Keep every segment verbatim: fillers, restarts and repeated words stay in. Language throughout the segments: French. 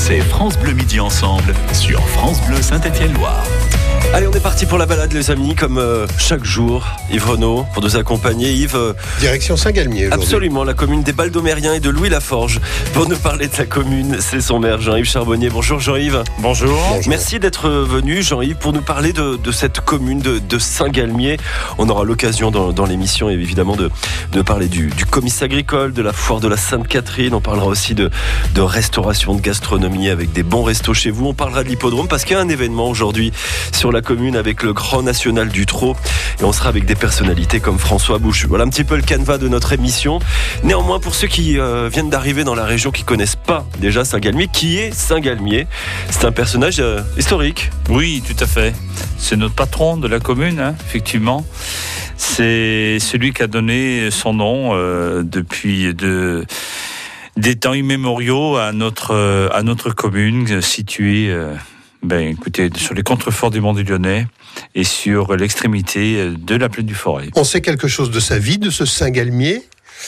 C'est France Bleu Midi Ensemble sur France Bleu Saint-Étienne-Loire. Allez, on est parti pour la balade, les amis, comme euh, chaque jour. Yves Renaud, pour nous accompagner. Yves, euh, direction Saint-Galmier aujourd'hui. Absolument, la commune des Baldomériens et de Louis-la-Forge. Pour nous parler de sa commune, c'est son maire, Jean-Yves Charbonnier. Bonjour Jean-Yves. Bonjour. Bonjour. Merci d'être venu, Jean-Yves, pour nous parler de, de cette commune de, de Saint-Galmier. On aura l'occasion dans, dans l'émission, évidemment, de, de parler du, du comice agricole, de la foire de la Sainte-Catherine. On parlera aussi de, de restauration, de gastronomie avec des bons restos chez vous. On parlera de l'hippodrome parce qu'il y a un événement aujourd'hui sur la commune avec le Grand National du Trot. Et on sera avec des personnalités comme François Bouchu. Voilà un petit peu le canevas de notre émission. Néanmoins, pour ceux qui euh, viennent d'arriver dans la région, qui ne connaissent pas déjà Saint-Galmier, qui est Saint-Galmier? C'est un personnage euh, historique. Oui, tout à fait. C'est notre patron de la commune, hein, effectivement. C'est celui qui a donné son nom euh, depuis de, des temps immémoriaux à notre, euh, à notre commune située euh, ben, écoutez, sur les contreforts du Mont du Lyonnais et sur l'extrémité de la plaine du Forêt. On sait quelque chose de sa vie, de ce Saint-Galmier?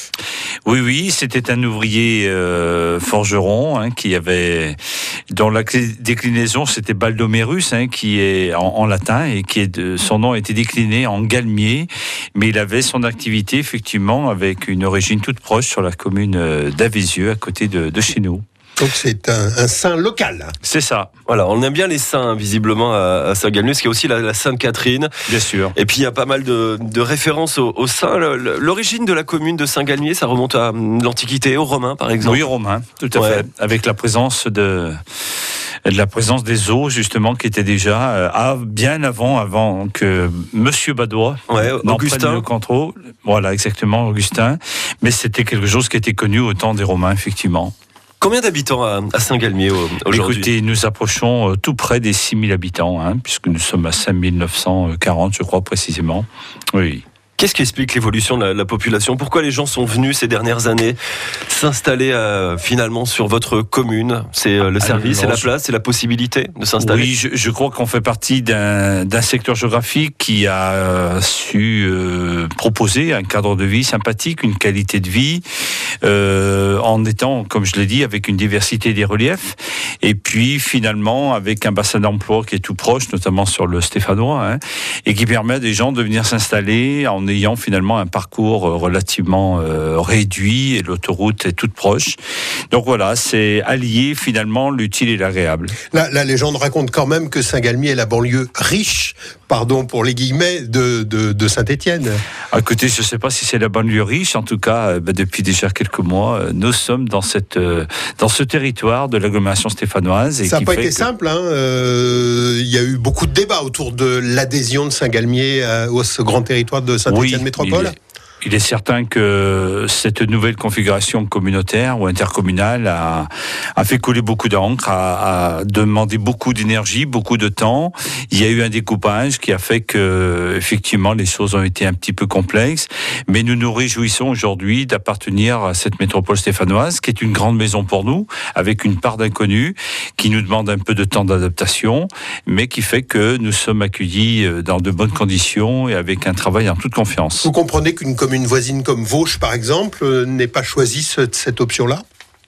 Oui, oui, c'était un ouvrier euh, forgeron hein, qui avait, dont la déclinaison c'était Baldomérus, hein, qui est en, en latin et qui est de, son nom a été décliné en Galmier, mais il avait son activité effectivement avec une origine toute proche sur la commune d'Avézieux, à côté de, de chez nous. Donc c'est un, un saint local. C'est ça. Voilà, on aime bien les saints, visiblement, à, à Saint-Galmier, parce qu'il y a aussi la, la Sainte-Catherine. Bien sûr. Et puis il y a pas mal de, de références aux, aux saints. L'origine de la commune de Saint-Galmier, ça remonte à l'Antiquité, aux Romains, par exemple. Oui, Romains, tout à ouais. fait. Avec la présence de... de la présence des eaux, justement, qui était déjà euh, bien avant, avant que Monsieur Badois, ouais, Augustin, le contrôle. Voilà, exactement, Augustin. Mais c'était quelque chose qui était connu au temps des Romains, effectivement. Combien d'habitants à, à Saint-Galmier aujourd'hui? Écoutez, nous approchons tout près des six mille habitants, hein, puisque nous sommes à cinq mille neuf cent quarante, je crois précisément. Oui. Qu'est-ce qui explique l'évolution de la, la population? Pourquoi les gens sont venus ces dernières années s'installer euh, finalement sur votre commune? C'est euh, le service, c'est la place, c'est la possibilité de s'installer? Oui, je, je crois qu'on fait partie d'un, d'un secteur géographique qui a euh, su euh, proposer un cadre de vie sympathique, une qualité de vie, euh, en étant, comme je l'ai dit, avec une diversité des reliefs, et puis finalement avec un bassin d'emploi qui est tout proche, notamment sur le Stéphanois, hein, et qui permet à des gens de venir s'installer en ayant finalement un parcours relativement euh, réduit et l'autoroute est toute proche. Donc voilà, c'est allier finalement l'utile et l'agréable. La, la légende raconte quand même que Saint-Galmier est la banlieue riche, pardon pour les guillemets, de, de, de Saint-Étienne. À côté, je ne sais pas si c'est la banlieue riche, en tout cas, bah, depuis déjà quelques mois, nous sommes dans, cette, euh, dans ce territoire de l'agglomération stéphanoise. Et ça n'a pas été que... simple, hein. euh, il y a eu beaucoup de débats autour de l'adhésion de Saint-Galmier à, à ce grand territoire de Saint-Étienne. Oui, Métropole. Il est, il est certain que cette nouvelle configuration communautaire ou intercommunale a, a fait couler beaucoup d'encre, a, a demandé beaucoup d'énergie, beaucoup de temps. Il y a eu un découpage qui a fait que, effectivement, les choses ont été un petit peu complexes. Mais nous nous réjouissons aujourd'hui d'appartenir à cette métropole stéphanoise, qui est une grande maison pour nous, avec une part d'inconnu, qui nous demande un peu de temps d'adaptation, mais qui fait que nous sommes accueillis dans de bonnes conditions et avec un travail en toute confiance. Vous comprenez qu'une commune voisine comme Vauche, par exemple, n'ait pas choisi ce, cette option-là?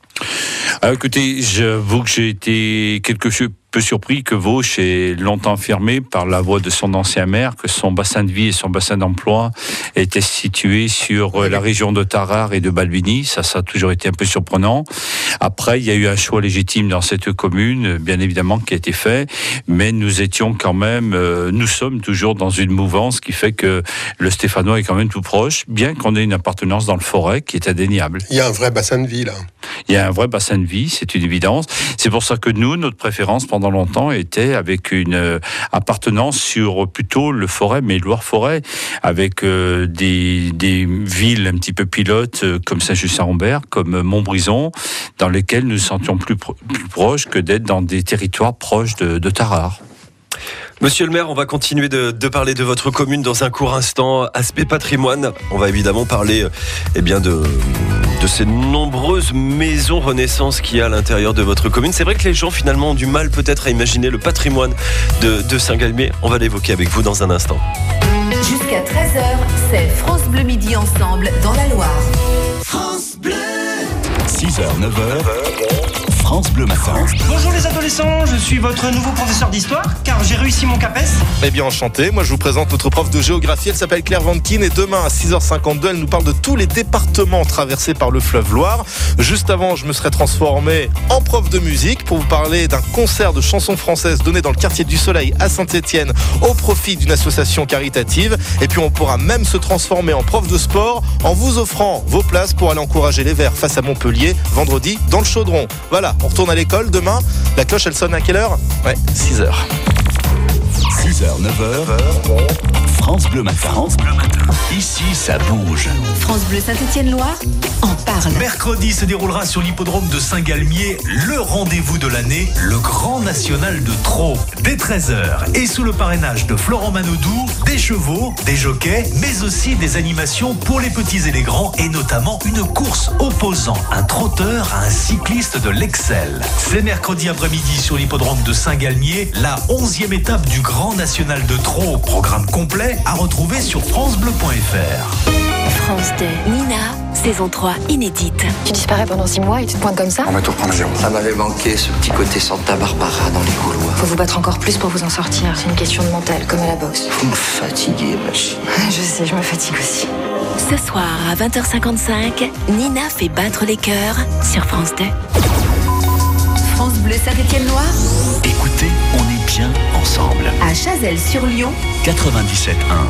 Alors, écoutez, j'avoue que j'ai été quelque peu surpris que Vauche ait longtemps affirmé par la voix de son ancien maire que son bassin de vie et son bassin d'emploi étaient situés sur la région de Tarare et de Balbini. Ça, ça a toujours été un peu surprenant. Après, il y a eu un choix légitime dans cette commune, bien évidemment, qui a été fait, mais nous étions quand même, euh, nous sommes toujours dans une mouvance qui fait que le Stéphanois est quand même tout proche, bien qu'on ait une appartenance dans le Forêt qui est indéniable. Il y a un vrai bassin de vie, là. Il y a un vrai bassin de vie, c'est une évidence. C'est pour ça que nous, notre préférence pendant longtemps était avec une euh, appartenance sur plutôt le Forêt, mais Loire-Forêt, avec euh, des, des villes un petit peu pilotes euh, comme Saint-Just-Saint-Rambert, comme Montbrison, dans lesquelles nous nous sentions plus, pro- plus proches que d'être dans des territoires proches de, de Tarare. Monsieur le maire, on va continuer de, de parler de votre commune dans un court instant. Aspect patrimoine, on va évidemment parler eh bien de, de ces nombreuses maisons Renaissance qu'il y a à l'intérieur de votre commune. C'est vrai que les gens finalement ont du mal peut-être à imaginer le patrimoine de, de Saint-Galmier. On va l'évoquer avec vous dans un instant. Jusqu'à treize heures, c'est France Bleu Midi Ensemble dans la Loire. France Bleu. six heures, neuf heures, France Bleu Matin. Bonjour les adolescents, je suis votre nouveau professeur d'histoire car j'ai réussi mon CAPES. Eh bien enchanté, moi je vous présente notre prof de géographie, elle s'appelle Claire Vankin et demain à six heures cinquante-deux elle nous parle de tous les départements traversés par le fleuve Loire. Juste avant je me serais transformé en prof de musique pour vous parler d'un concert de chansons françaises donné dans le quartier du Soleil à Saint-Étienne au profit d'une association caritative. Et puis on pourra même se transformer en prof de sport en vous offrant vos places pour aller encourager les Verts face à Montpellier vendredi dans le Chaudron. Voilà, on retourne à l'école demain. La cloche elle sonne à quelle heure ? Ouais, six heures. six heures, neuf heures, France Bleu Matin. France Bleu Matin. Ici, ça bouge. France Bleu Saint-Étienne-Loire en parle. Mercredi se déroulera sur l'hippodrome de Saint-Galmier le rendez-vous de l'année, le Grand National de Trot. Dès treize heures et sous le parrainage de Florent Manodou, des chevaux, des jockeys, mais aussi des animations pour les petits et les grands et notamment une course opposant un trotteur à un cycliste de l'Excel. C'est mercredi après-midi sur l'hippodrome de Saint-Galmier, la onzième étape du Grand National de Trot. Programme complet à retrouver sur francebleu point f r. France deux, Nina, saison trois, inédite. Tu disparais pendant six mois et tu te pointes comme ça ? On va tout reprendre à zéro. Ça m'avait manqué, ce petit côté Santa Barbara dans les couloirs. Faut vous battre encore plus pour vous en sortir. C'est une question de mental, comme à la boxe. Vous me fatiguez, machine. Je sais, je me fatigue aussi. Ce soir à vingt heures cinquante-cinq, Nina fait battre les cœurs sur France deux. France Bleu Saint-Étienne-Loire Écoutez, on est bien ensemble. à Chazelles-sur-Lyon. quatre-vingt-dix-sept un.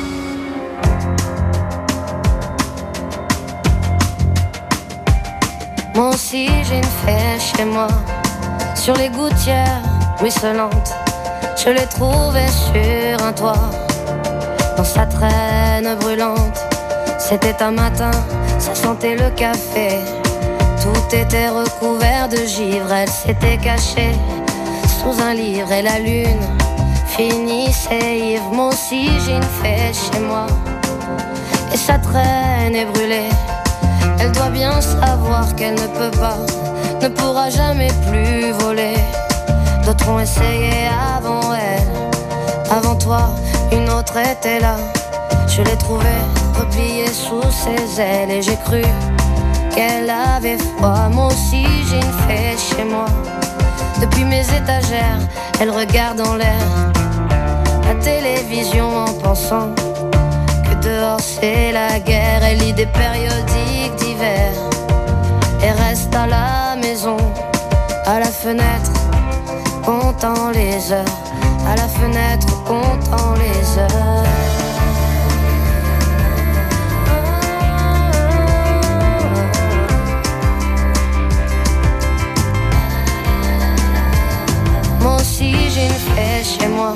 Moi aussi j'ai une fée chez moi, sur les gouttières ruisselantes. Je l'ai trouvée sur un toit, dans sa traîne brûlante. C'était un matin, ça sentait le café. Tout était recouvert de givre, elle s'était cachée sous un livre et la lune finissait ivre. Moi aussi j'ai une fée chez moi, et sa traîne est brûlée. Elle doit bien savoir qu'elle ne peut pas, ne pourra jamais plus voler. D'autres ont essayé avant elle, avant toi, une autre était là. Je l'ai trouvée repliée sous ses ailes et j'ai cru qu'elle avait froid. Moi aussi j'ai une fée chez moi, depuis mes étagères, elle regarde en l'air la télévision en pensant que dehors c'est la guerre. Elle lit des périodiques d'hiver et reste à la maison, à la fenêtre, comptant les heures, à la fenêtre, comptant les heures. Moi aussi j'ai une fée chez moi,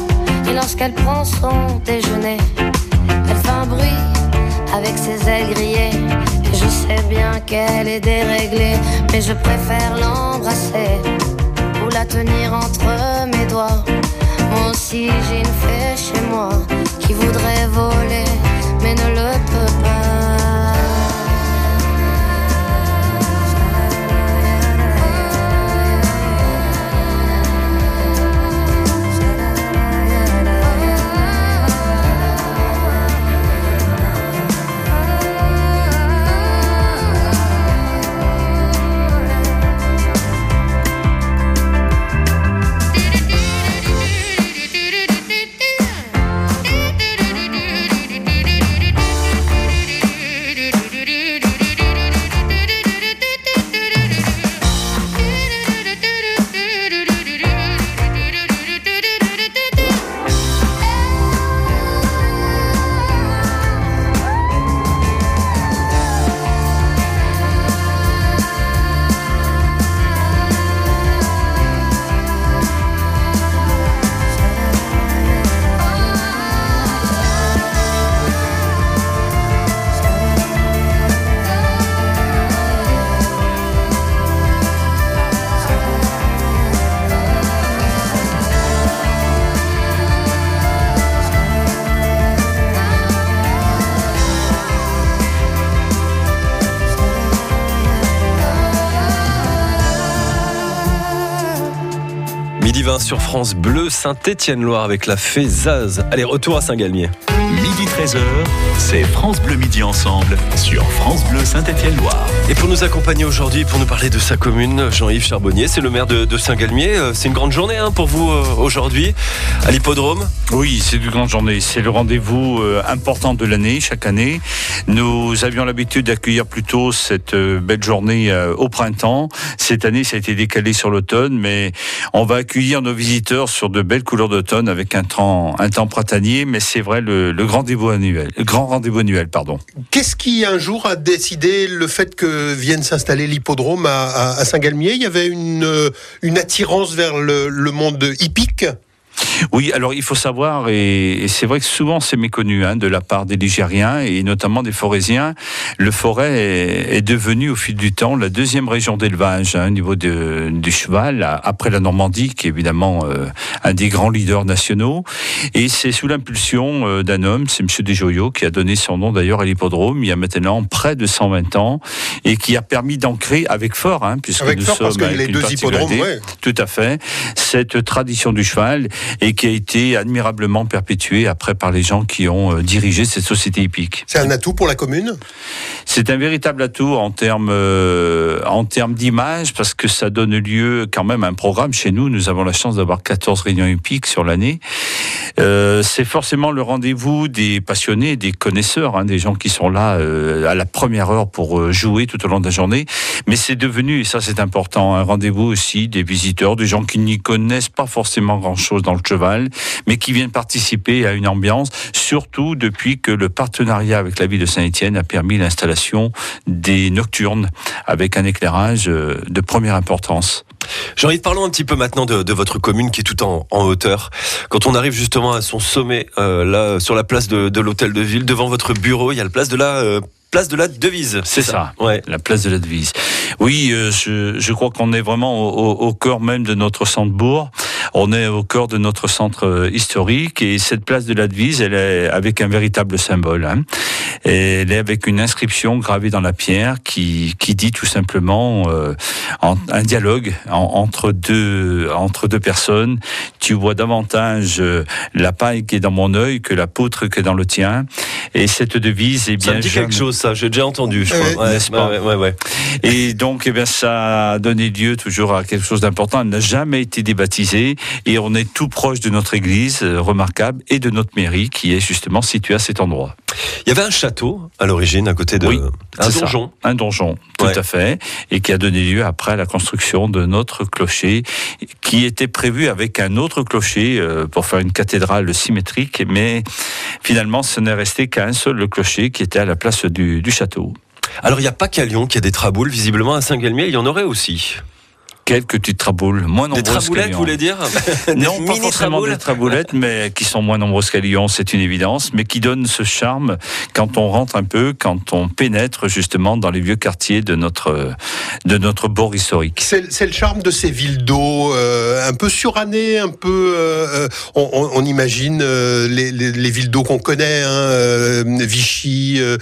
et lorsqu'elle prend son déjeuner, elle fait un bruit avec ses ailes grillées. Et je sais bien qu'elle est déréglée, mais je préfère l'embrasser ou la tenir entre mes doigts. Moi aussi j'ai une fée chez moi qui voudrait voler, mais ne le peut pas. Midi vingt sur France Bleu Saint-Étienne-Loire avec la fée Zaz. Allez, retour à Saint-Galmier. Midi midi treize heures, c'est France Bleu Midi Ensemble sur France Bleu Saint-Étienne-Loire. Et pour nous accompagner aujourd'hui, pour nous parler de sa commune, Jean-Yves Charbonnier, c'est le maire de, de Saint-Galmier. C'est une grande journée hein, pour vous euh, aujourd'hui à l'hippodrome. Oui, c'est une grande journée. C'est le rendez-vous euh, important de l'année, chaque année. Nous avions l'habitude d'accueillir plutôt cette euh, belle journée euh, au printemps. Cette année, ça a été décalé sur l'automne, mais on va accueillir nos visiteurs sur de belles couleurs d'automne avec un temps, un temps printanier. Mais c'est vrai, le, le grand rendez-vous annuel, le grand rendez-vous annuel, pardon. Qu'est-ce qui un jour a décidé le fait que vienne s'installer l'hippodrome à, à, à Saint-Galmier? Il y avait une, une attirance vers le, le monde hippique? Oui, alors il faut savoir, et, et c'est vrai que souvent c'est méconnu hein, de la part des Ligériens et notamment des Forésiens, le Forêt est, est devenu au fil du temps la deuxième région d'élevage hein, au niveau de, du cheval, après la Normandie qui est évidemment euh, un des grands leaders nationaux. Et c'est sous l'impulsion euh, d'un homme, c'est M. Desjoyaux, qui a donné son nom d'ailleurs à l'hippodrome il y a maintenant près de cent vingt ans et qui a permis d'ancrer avec fort, hein, puisque avec nous fort, sommes parce que avec les une deux hippodromes, ouais. Tout à fait, cette tradition du cheval et qui a été admirablement perpétuée après par les gens qui ont euh, dirigé cette société hippique. C'est un atout pour la commune ? C'est un véritable atout en termes euh, en termes d'image parce que ça donne lieu quand même à un programme. Chez nous, nous avons la chance d'avoir quatorze réunions hippiques sur l'année. Euh, c'est forcément le rendez-vous des passionnés, des connaisseurs, hein, des gens qui sont là euh, à la première heure pour euh, jouer tout au long de la journée. Mais c'est devenu, et ça c'est important, un rendez-vous aussi des visiteurs, des gens qui n'y connaissent pas forcément grand-chose dans le cheval, mais qui viennent participer à une ambiance, surtout depuis que le partenariat avec la ville de Saint-Étienne a permis l'installation des nocturnes avec un éclairage euh, de première importance. Jean-Yves, parlons un petit peu maintenant de, de votre commune qui est tout en, en hauteur. Quand on arrive justement à son sommet, euh, là, sur la place de, de l'hôtel de ville, devant votre bureau, il y a la place de la... Euh, place de la devise. C'est, c'est ça, ça. Ouais. La place de la devise. Oui, euh, je, je crois qu'on est vraiment au, au cœur même de notre centre-bourg. On est au cœur de notre centre historique et cette place de la devise, elle est avec un véritable symbole. Hein. Et elle est avec une inscription gravée dans la pierre qui, qui dit tout simplement euh, en, un dialogue en, entre, deux, entre deux personnes. Tu vois davantage euh, la paille qui est dans mon œil que la poutre qui est dans le tien. Et cette devise, eh bien, ça me dit jamais... quelque chose, ça. J'ai déjà entendu, je crois. Ouais, n'est-ce pas ? Ouais, ouais, ouais. Et donc, eh bien, ça a donné lieu toujours à quelque chose d'important. Elle n'a jamais été débaptisée et on est tout proche de notre église euh, remarquable et de notre mairie qui est justement située à cet endroit. Il y avait un château à l'origine à côté de oui, un donjon. Ça, un donjon, tout ouais. à fait, et qui a donné lieu après à la construction de notre clocher, qui était prévu avec un autre clocher euh, pour faire une cathédrale symétrique, mais finalement, ce n'est resté qu'un seul clocher qui était à la place du, du château. Alors, il n'y a pas qu'à Lyon qu'il y a des traboules, visiblement à Saint-Galmier, il y en aurait aussi. Quelques petites traboules, moins nombreuses qu'à Lyon. Des traboulettes, vous voulez dire? Non, pas forcément des traboulettes, mais qui sont moins nombreuses qu'à Lyon, c'est une évidence, mais qui donnent ce charme quand on rentre un peu, quand on pénètre justement dans les vieux quartiers de notre, de notre bord historique. C'est, c'est le charme de ces villes d'eau, euh, un peu surannées, un peu... Euh, on, on, on imagine euh, les, les, les villes d'eau qu'on connaît, hein, euh, Vichy, euh,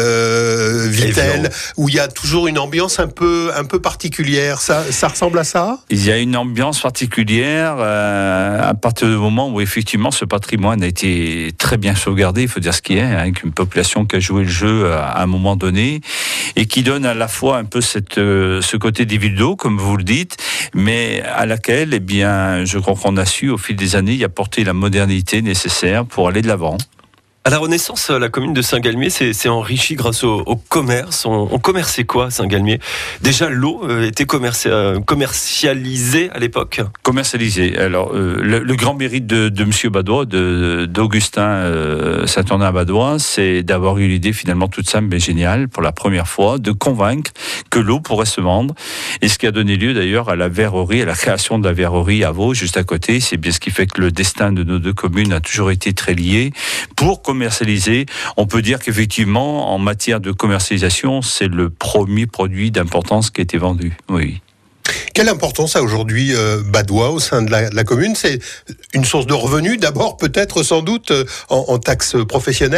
euh, Vittel, où il y a toujours une ambiance un peu, un peu particulière. Ça, ça ressemble à ça ? Il y a une ambiance particulière euh, à partir du moment où effectivement ce patrimoine a été très bien sauvegardé, il faut dire ce qui est, hein, avec une population qui a joué le jeu à, à un moment donné et qui donne à la fois un peu cette, euh, ce côté des villes d'eau, comme vous le dites, mais à laquelle, eh bien, je crois qu'on a su au fil des années y apporter la modernité nécessaire pour aller de l'avant. À la Renaissance, la commune de Saint-Galmier s'est, s'est enrichie grâce au, au commerce. On, on commerçait quoi à Saint-Galmier ? Déjà, l'eau euh, était commerci- euh, commercialisée à l'époque ? Commercialisée. Alors, euh, le, le grand mérite de, de M. Badois, de, d'Augustin euh, Saint-Ornin-Badois, c'est d'avoir eu l'idée finalement toute simple mais géniale, pour la première fois, de convaincre que l'eau pourrait se vendre. Et ce qui a donné lieu d'ailleurs à la verrerie, à la création de la verrerie à Vaux, juste à côté. C'est bien ce qui fait que le destin de nos deux communes a toujours été très lié. Pour commercialiser, on peut dire qu'effectivement, en matière de commercialisation, c'est le premier produit d'importance qui a été vendu. Oui. Quelle importance a aujourd'hui euh, Badois au sein de la, de la commune ? C'est une source de revenus, d'abord peut-être sans doute en, en taxes professionnelles ?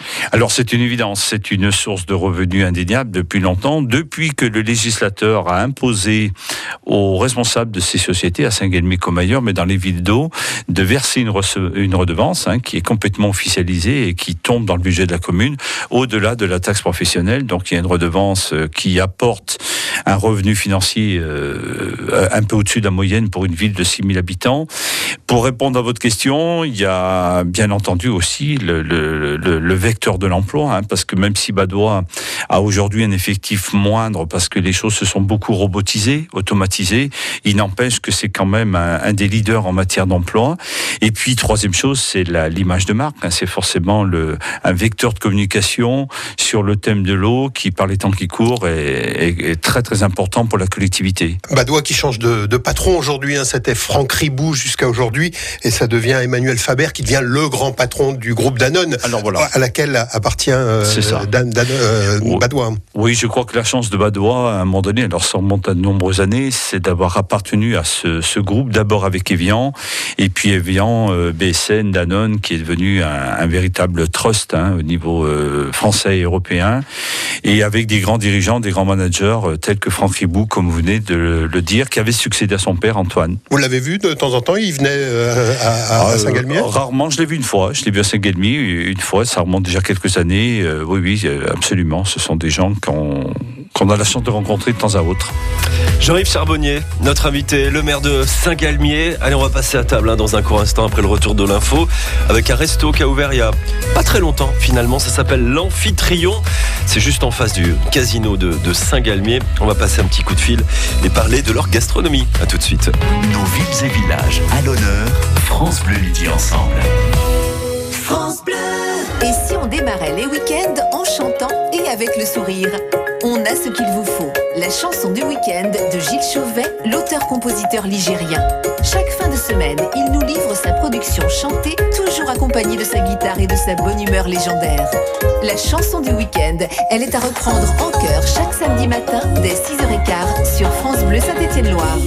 Alors c'est une évidence, c'est une source de revenus indéniable depuis longtemps, depuis que le législateur a imposé aux responsables de ces sociétés, à Saint-Guelmier comme ailleurs, mais dans les villes d'eau, de verser une, rece- une redevance hein, qui est complètement officialisée et qui tombe dans le budget de la commune, au-delà de la taxe professionnelle. Donc il y a une redevance qui apporte un revenu financier euh, un peu au-dessus de la moyenne pour une ville de six mille habitants. Pour répondre à votre question, il y a bien entendu aussi le, le, le, le vecteur de l'emploi, hein, parce que même si Badois a aujourd'hui un effectif moindre, parce que les choses se sont beaucoup robotisées, automatisées, il n'empêche que c'est quand même un, un des leaders en matière d'emploi. Et puis, troisième chose, c'est la, l'image de marque. Hein, c'est forcément le, un vecteur de communication sur le thème de l'eau qui, par les temps qui courent, est, est, est très très important pour la collectivité. Badois qui change de, de patron aujourd'hui, hein, c'était Franck Ribou jusqu'à aujourd'hui, et ça devient Emmanuel Faber qui devient le grand patron du groupe Danone, alors voilà, à laquelle appartient euh, Dan, Dan, euh, oui. Badois. Oui, je crois que la chance de Badois, à un moment donné, alors ça remonte à de nombreuses années, c'est d'avoir appartenu à ce, ce groupe, d'abord avec Evian, et puis Evian, euh, B S N, Danone, qui est devenu un, un véritable trust hein, au niveau euh, français et européen, et avec des grands dirigeants, des grands managers, euh, tels que Franck Ribou, comme vous venez de le, le dire, qui avait succédé à son père, Antoine. Vous l'avez vu de temps en temps, il venait euh, à, à, à Saint-Guelmier ? euh, Rarement, je l'ai vu une fois, je l'ai vu à Saint-Guelmier une fois, ça remonte déjà quelques années, euh, oui, oui, absolument, ce sont des gens qu'on, qu'on a la chance de rencontrer de temps à autre. Jean-Yves Charbonnier, notre invité, le maire de Saint-Galmier. Allez, on va passer à table hein, dans un court instant après le retour de l'info, avec un resto qui a ouvert il y a pas très longtemps finalement, ça s'appelle l'Amphitryon, c'est juste en face du casino de, de Saint-Galmier. On va passer un petit coup de fil et parler de leur gastronomie. À tout de suite. Nos villes et villages à l'honneur, France Bleu Midi ensemble. France Bleu. Et si on démarrait les week-ends en chantant et avec le sourire ? On a ce qu'il vous faut. La chanson du week-end de Gilles Chauvet, l'auteur-compositeur ligérien. Chaque fin de semaine, il nous livre sa production chantée, toujours accompagnée de sa guitare et de sa bonne humeur légendaire. La chanson du week-end, elle est à reprendre en chœur chaque samedi matin dès six heures quinze sur France Bleu Saint-Étienne-Loire.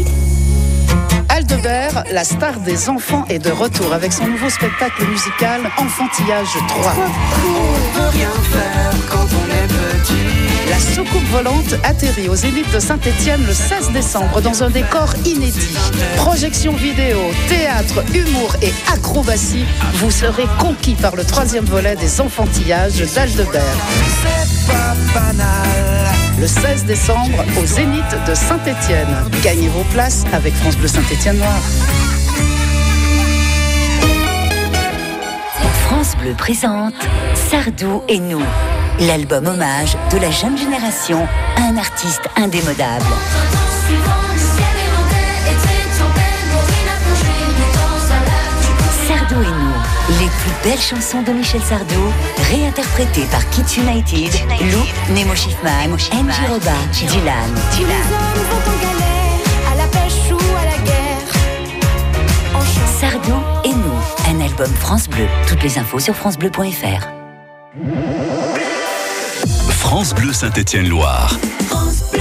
Aldebert, la star des enfants, est de retour avec son nouveau spectacle musical Enfantillage trois. On peut rien faire quand on est petit. La soucoupe volante atterrit au Zénith de Saint-Étienne le seize décembre dans un décor inédit. Projection vidéo, théâtre, humour et acrobatie, vous serez conquis par le troisième volet des Enfantillages d'Aldebert. C'est pas banal. Le seize décembre au Zénith de Saint-Étienne. Gagnez vos places avec France Bleu Saint-Étienne-Loire. France Bleu présente Sardou et nous, l'album hommage de la jeune génération à un artiste indémodable. Sardou et nous, les plus belles chansons de Michel Sardou, réinterprétées par Kids United, Lou, Nemo Schiffman, Angie Roba, Dylan. Tous les hommes vont en galère, à la pêche ou à la guerre. Sardou et nous, un album France Bleu. Toutes les infos sur francebleu point f r. France Bleu Saint-Étienne-Loire. France Bleu.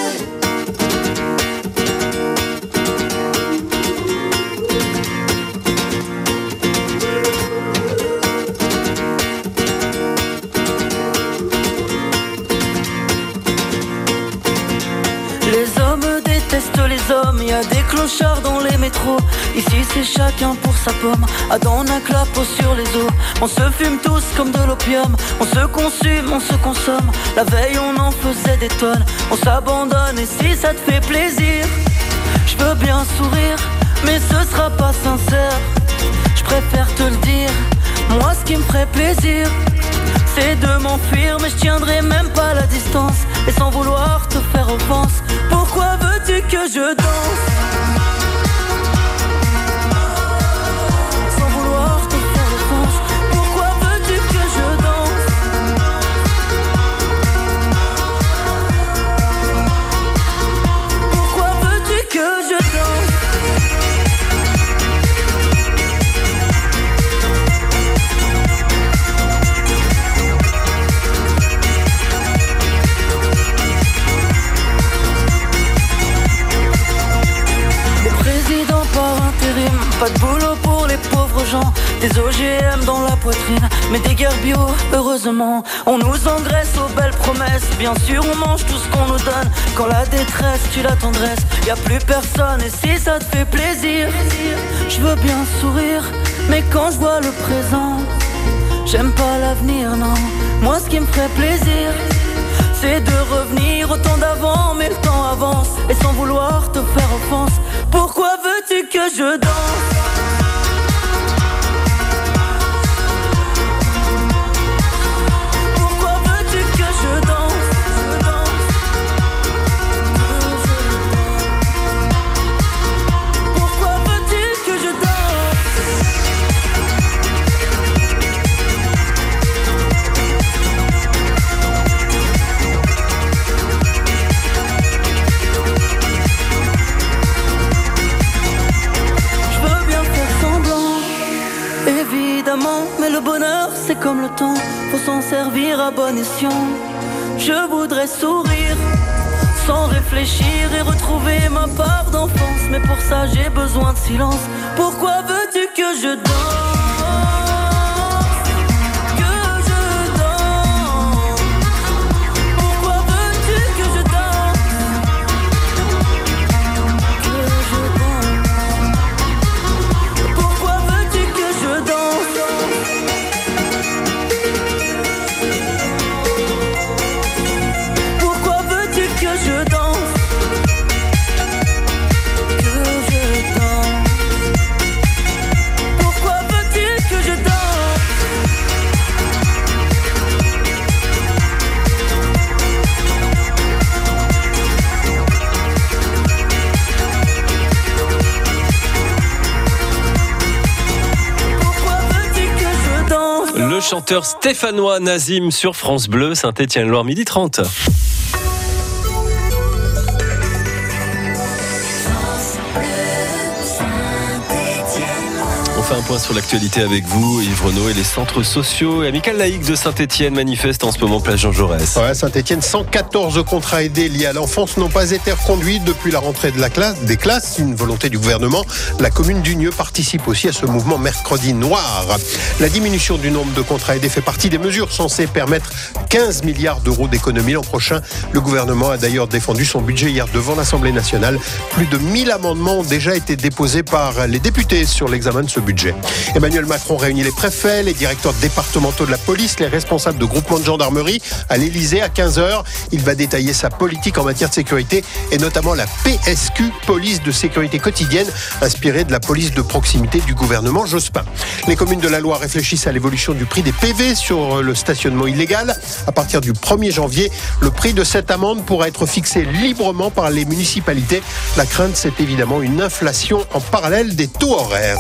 Les hommes détestent les hommes, il y a des clochards dans les métros. Ici c'est chacun pour sa pomme, à dans un clapot sur les os. On se fume tous comme de l'opium, on se consume, on se consomme. La veille on en faisait des tonnes, on s'abandonne et si ça te fait plaisir, je veux bien sourire, mais ce sera pas sincère. Je préfère te le dire, moi ce qui me ferait plaisir, c'est de m'enfuir, mais je tiendrai même pas la distance. Et sans vouloir te faire offense, pourquoi veux-tu que je danse? Sans vouloir te faire offense, pourquoi veux-tu que je danse? Pourquoi veux-tu que je danse? Pas de boulot pour les pauvres gens, des O G M dans la poitrine, mais des guerres bio, heureusement. On nous engraisse aux belles promesses, bien sûr on mange tout ce qu'on nous donne. Quand la détresse tue la tendresse, y a plus personne, et si ça te fait plaisir, je veux bien sourire, mais quand je vois le présent, j'aime pas l'avenir, non. Moi ce qui me ferait plaisir, c'est de revenir au temps d'avant, mais le temps avance, et sans vouloir te faire offense, pourquoi veux-tu que je danse? Pourquoi veux-tu que je danse? Pourquoi veux-tu que je danse? Mais le bonheur c'est comme le temps, faut s'en servir à bon escient. Je voudrais sourire sans réfléchir et retrouver ma part d'enfance, mais pour ça j'ai besoin de silence. Pourquoi veux-tu que je danse? Le chanteur stéphanois Nazim sur France Bleu, Saint-Étienne-Loire, midi trente. On fait un point sur l'actualité avec vous, Yves Renaud, et les centres sociaux et amicales laïques de Saint-Étienne manifestent en ce moment place Jean Jaurès. Ouais, Saint-Étienne, cent quatorze contrats aidés liés à l'enfance n'ont pas été reconduits depuis la rentrée de la classe, des classes, une volonté du gouvernement. La commune d'Unieux participe aussi à ce mouvement Mercredi Noir. La diminution du nombre de contrats aidés fait partie des mesures censées permettre quinze milliards d'euros d'économies l'an prochain. Le gouvernement a d'ailleurs défendu son budget hier devant l'Assemblée nationale. Plus de mille amendements ont déjà été déposés par les députés sur l'examen de ce budget. Emmanuel Macron réunit les préfets, les directeurs départementaux de la police, les responsables de groupements de gendarmerie à l'Elysée à quinze heures. Il va détailler sa politique en matière de sécurité et notamment la P S Q, police de sécurité quotidienne, inspirée de la police de proximité du gouvernement Jospin. Les communes de la Loire réfléchissent à l'évolution du prix des P V sur le stationnement illégal. À partir du premier janvier, le prix de cette amende pourra être fixé librement par les municipalités. La crainte, c'est évidemment une inflation en parallèle des taux horaires.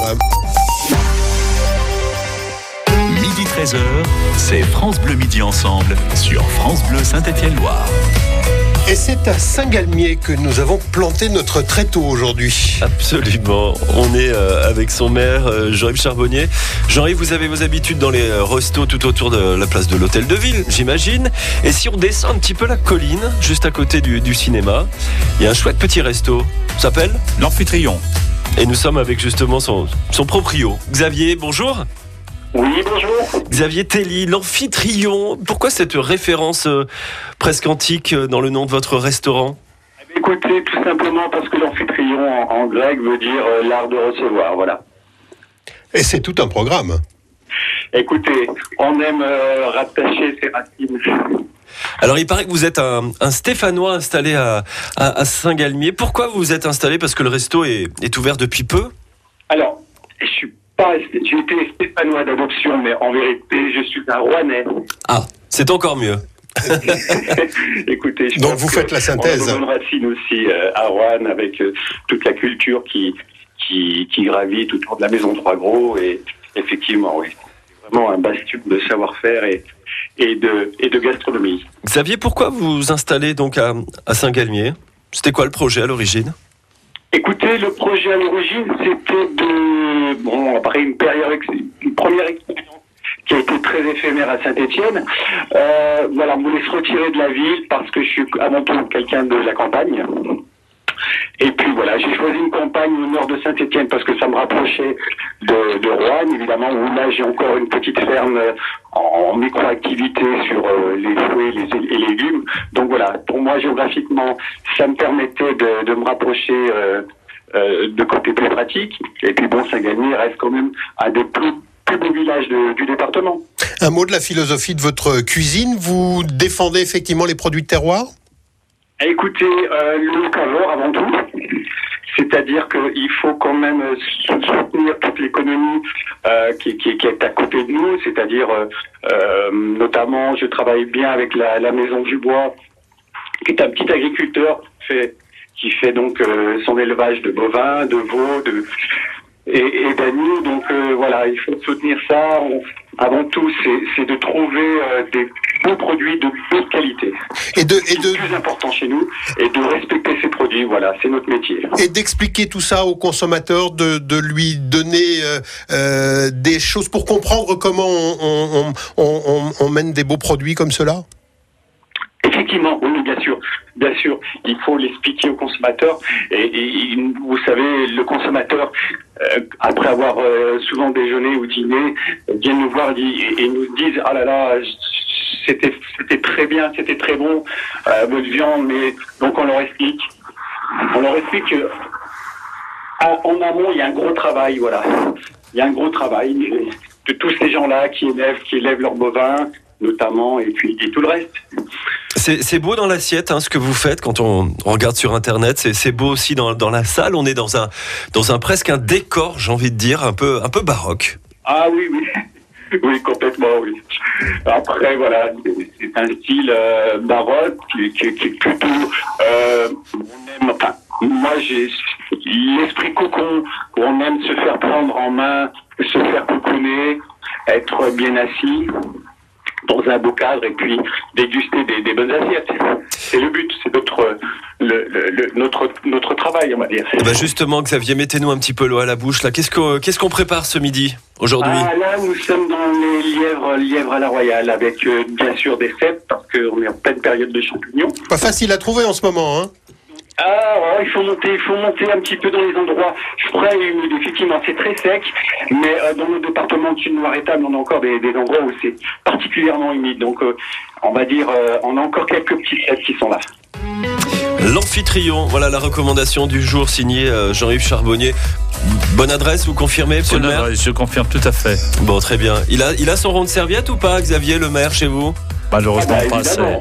Midi treize heures, c'est France Bleu Midi Ensemble sur France Bleu Saint-Étienne-Loire. Et c'est à Saint-Galmier que nous avons planté notre tréteau aujourd'hui. Absolument. On est avec son maire, Jean-Yves Charbonnier. Jean-Yves, vous avez vos habitudes dans les restos tout autour de la place de l'Hôtel de Ville, j'imagine. Et si on descend un petit peu la colline, juste à côté du, du cinéma, il y a un chouette petit resto. Ça s'appelle l'Amphitryon. Et nous sommes avec justement son, son proprio. Xavier, bonjour. Oui, bonjour. Xavier Telly, l'Amphitryon. Pourquoi cette référence euh, presque antique dans le nom de votre restaurant ? Écoutez, tout simplement parce que l'Amphitryon en, en grec veut dire euh, l'art de recevoir, voilà. Et c'est tout un programme. Écoutez, on aime euh, rattacher ses racines. Alors, il paraît que vous êtes un, un Stéphanois installé à, à, à Saint-Galmier. Pourquoi vous vous êtes installé ? Parce que le resto est, est ouvert depuis peu ? Alors, je suis pas, j'ai été Stéphanois d'adoption, mais en vérité, je suis un Rouennais. Ah, c'est encore mieux. Écoutez, je donc vous faites la synthèse. On a une racine aussi euh, à Roanne avec euh, toute la culture qui, qui, qui gravite autour de la maison Trois Gros, et effectivement, oui, c'est vraiment un bastion de savoir-faire et, et, de, et de gastronomie. Xavier, pourquoi vous vous installez donc à, à Saint-Galmier ? C'était quoi le projet à l'origine ? Écoutez, le projet à l'origine, c'était de, bon, après une période, une première expérience qui a été très éphémère à Saint-Étienne. Euh, voilà, on voulait se retirer de la ville parce que je suis avant tout quelqu'un de la campagne. Et puis voilà, j'ai choisi une campagne campagne au nord de Saint-Étienne parce que ça me rapprochait de, de Roanne, évidemment, où là j'ai encore une petite ferme en micro-activité sur euh, les fruits les, et légumes. Donc voilà, pour moi géographiquement, ça me permettait de, de me rapprocher euh, euh, de côté plus pratique. Et puis bon, Saint-Galmier reste quand même un des plus, plus beaux villages de, du département. Un mot de la philosophie de votre cuisine. Vous défendez effectivement les produits de terroir ? Écoutez, euh, le locavore avant tout. C'est-à-dire qu'il faut quand même soutenir toute l'économie euh, qui, qui, qui est à côté de nous. C'est-à-dire, euh, notamment, je travaille bien avec la, la Maison du Bois, qui est un petit agriculteur qui fait, qui fait donc euh, son élevage de bovins, de veaux, de et, et d'agneaux. Donc euh, voilà, il faut soutenir ça. On, avant tout, c'est, c'est de trouver euh, des bons produits de bonne qualité. Et de, et de... C'est le plus important chez nous, et de respecter ces produits. Voilà, c'est notre métier. Et d'expliquer tout ça au consommateur, de, de lui donner euh, euh, des choses pour comprendre comment on, on, on, on, on mène des beaux produits comme cela. Effectivement, oui, bien sûr, bien sûr, il faut l'expliquer au consommateur. Et, et vous savez, le consommateur, euh, après avoir euh, souvent déjeuné ou dîné, vient nous voir et, et nous disent ah là là, c'était c'était très bien, c'était très bon euh, votre viande, mais donc on leur explique, on leur explique que en, en amont il y a un gros travail, voilà, il y a un gros travail de tous ces gens-là qui élèvent, qui élèvent leurs bovins, notamment, et puis et tout le reste. C'est, c'est beau dans l'assiette, hein, ce que vous faites quand on regarde sur Internet. C'est, c'est beau aussi dans, dans la salle. On est dans un, dans un presque un décor, j'ai envie de dire, un peu, un peu baroque. Ah oui, oui. Oui, complètement, oui. Après, voilà, c'est, c'est un style euh, baroque qui, qui, qui est plutôt... Euh, on aime, enfin, moi, j'ai l'esprit cocon, où on aime se faire prendre en main, se faire cocooner, être bien assis dans un beau cadre et puis déguster des, des bonnes assiettes. C'est le but, c'est notre, le, le, le, notre, notre travail, on va dire. Bah justement, Xavier, mettez-nous un petit peu l'eau à la bouche. Là. Qu'est-ce, qu'on, qu'est-ce qu'on prépare ce midi, aujourd'hui ? Ah, là, nous sommes dans les lièvres, lièvres à la royale, avec euh, bien sûr des cèpes, parce qu'on est en pleine période de champignons. Pas facile à trouver en ce moment, hein ? Ah, ouais, il faut monter, il faut monter un petit peu dans les endroits frais et humides. Effectivement, c'est très sec, mais euh, dans nos départements de Sud-Loire-et-Table, on a encore des, des endroits où c'est particulièrement humide. Donc, euh, on va dire, euh, on a encore quelques petits cèpes qui sont là. L'Amphitryon, voilà la recommandation du jour signée euh, Jean-Yves Charbonnier. Bonne adresse, vous confirmez, monsieur Bonne le maire ? adresse, je confirme tout à fait. Bon, très bien. Il a, il a son rond de serviette ou pas, Xavier, le maire, chez vous ? Malheureusement ah bah, pas assez.